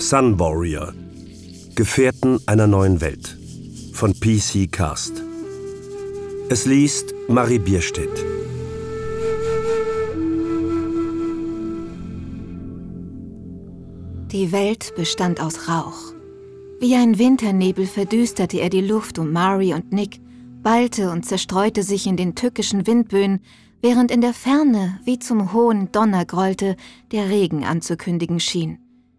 Sun Warrior – Gefährten einer neuen Welt von PC Cast. Es liest Marie Bierstedt. Die Welt bestand aus Rauch. Wie ein Winternebel verdüsterte er die Luft um Mari und Nick, ballte und zerstreute sich in den tückischen Windböen, während in der Ferne wie zum hohen Donner grollte, der Regen anzukündigen schien.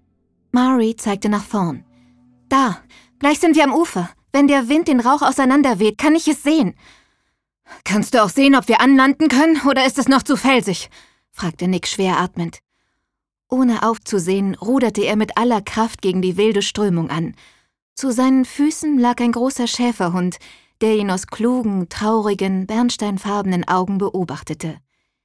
Mari zeigte nach vorn. »Da, gleich sind wir am Ufer. Wenn der Wind den Rauch auseinanderweht, kann ich es sehen.« »Kannst du auch sehen, ob wir anlanden können, oder ist es noch zu felsig?« fragte Nick schwer atmend. Ohne aufzusehen, ruderte er mit aller Kraft gegen die wilde Strömung an. Zu seinen Füßen lag ein großer Schäferhund, der ihn aus klugen, traurigen, bernsteinfarbenen Augen beobachtete.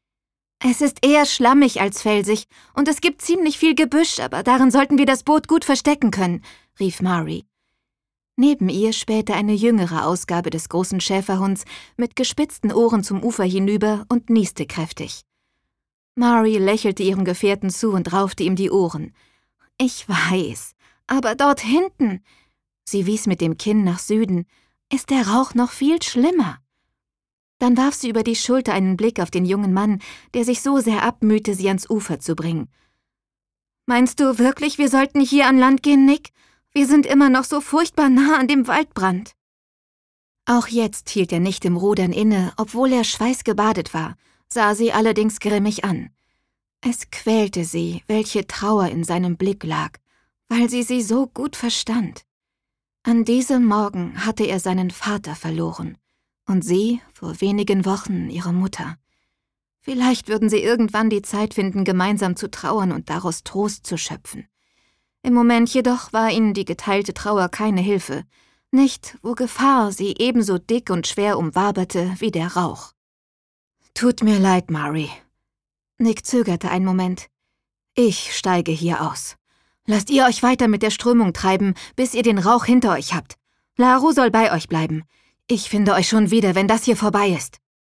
»Es ist eher schlammig als felsig, und es gibt ziemlich viel Gebüsch, aber darin sollten wir das Boot gut verstecken können«, rief Mari. Neben ihr spähte eine jüngere Ausgabe des großen Schäferhunds mit gespitzten Ohren zum Ufer hinüber und nieste kräftig. Mari lächelte ihrem Gefährten zu und raufte ihm die Ohren. »Ich weiß, aber dort hinten«, sie wies mit dem Kinn nach Süden, »ist der Rauch noch viel schlimmer.« Dann warf sie über die Schulter einen Blick auf den jungen Mann, der sich so sehr abmühte, sie ans Ufer zu bringen. »Meinst du wirklich, wir sollten hier an Land gehen, Nick? Wir sind immer noch so furchtbar nah an dem Waldbrand.« Auch jetzt hielt er nicht im Rudern inne, obwohl er schweißgebadet war, sah sie allerdings grimmig an. Es quälte sie, welche Trauer in seinem Blick lag, weil sie so gut verstand. An diesem Morgen hatte er seinen Vater verloren und sie vor wenigen Wochen ihre Mutter. Vielleicht würden sie irgendwann die Zeit finden, gemeinsam zu trauern und daraus Trost zu schöpfen. Im Moment jedoch war ihnen die geteilte Trauer keine Hilfe, nicht, wo Gefahr sie ebenso dick und schwer umwaberte wie der Rauch. »Tut mir leid, Mari.« Nick zögerte einen Moment. »Ich steige hier aus. Lasst ihr euch weiter mit der Strömung treiben, bis ihr den Rauch hinter euch habt. Laru soll bei euch bleiben. Ich finde euch schon wieder, wenn das hier vorbei ist.«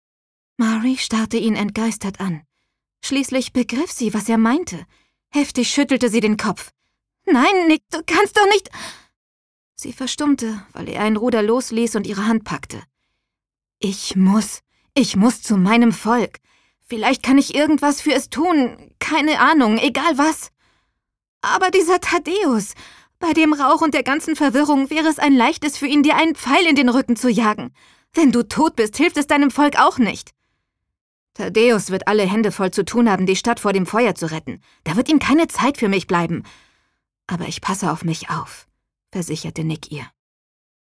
Mari starrte ihn entgeistert an. Schließlich begriff sie, was er meinte. Heftig schüttelte sie den Kopf. »Nein, Nick, du kannst doch nicht...« Sie verstummte, weil er ein Ruder losließ und ihre Hand packte. Ich muss zu meinem Volk. Vielleicht kann ich irgendwas für es tun, keine Ahnung, egal was. Aber dieser Thaddäus, bei dem Rauch und der ganzen Verwirrung wäre es ein leichtes für ihn, dir einen Pfeil in den Rücken zu jagen. Wenn du tot bist, hilft es deinem Volk auch nicht. Thaddäus wird alle Hände voll zu tun haben, die Stadt vor dem Feuer zu retten. Da wird ihm keine Zeit für mich bleiben. Aber ich passe auf mich auf, versicherte Nick ihr.